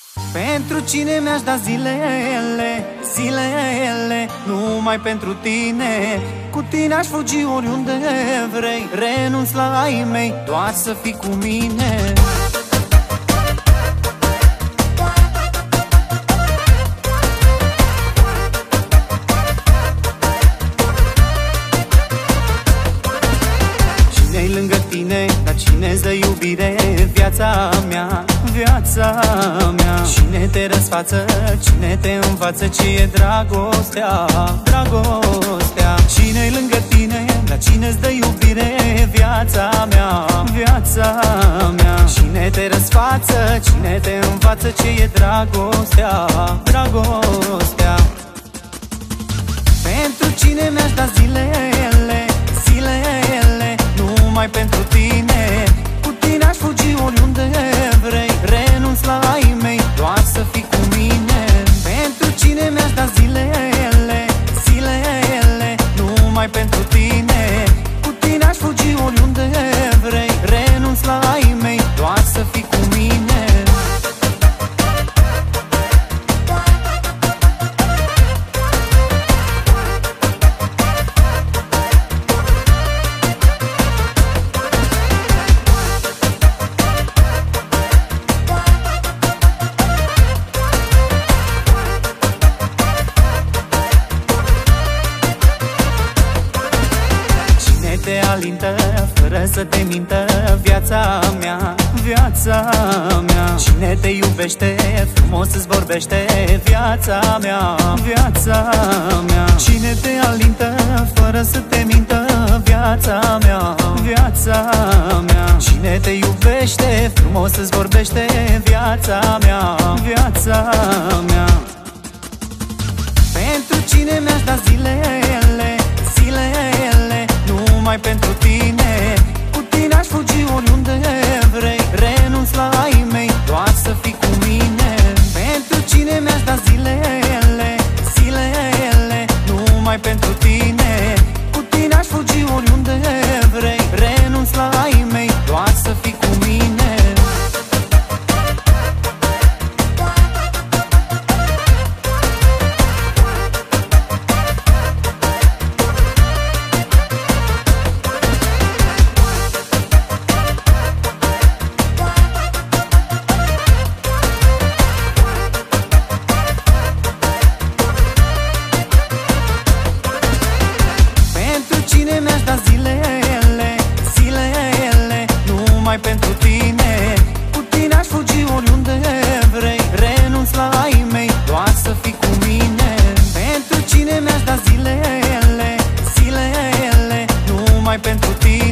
Pentru cine mi-aș da zilele, zilele, numai pentru tine. Cu tine aș fugi oriunde vrei, renunț la ai mei, doar să fii cu mine. Cine-i lângă tine, dar cine-ți dă iubire? Viața mea, viața mea. Cine te răsfață, cine te învață ce e dragostea, dragostea. Cine-i lângă tine, dar cine-ți dă iubire? Viața mea, viața mea. Cine te răsfață, cine te învață ce e dragostea, dragostea. Pentru cine mi-aș da zilele, zilele, numai pentru tine. Cu tine aș fugi oriunde vrei, renunț la ai mei, doar să fii cu mine. Pentru cine mi-aș da zilele, zilele, numai pentru tine. Cu tine aș fugi oriunde vrei, renunț la ai mei, doar să fii cu mine. Te alintă, fără să te mintă, viața mea, viața mea. Cine te iubește, frumos îți vorbește, viața mea, viața mea. Cine te alintă, fără să te mintă, viața mea, viața mea. Cine te iubește, frumos îți vorbește, viața mea, viața mea. Pentru cine mi-aș da zilele, zilele, numai pentru tine. Cu tine aș fugi oriunde vrei, renunț la ai mei, doar să fii cu mine. Pentru cine mi-aș da zilele, zilele, numai pentru tine. Cu tine aș fugi oriunde vrei, renunț la ai mei, doar să fii cu mine. Cine mi-aș da zilele, zilele, numai pentru tine. Cu tine aș fugi oriunde vrei, renunț la ai mei, doar să fii cu mine. Pentru cine mi-aș da zilele, zilele, numai pentru tine.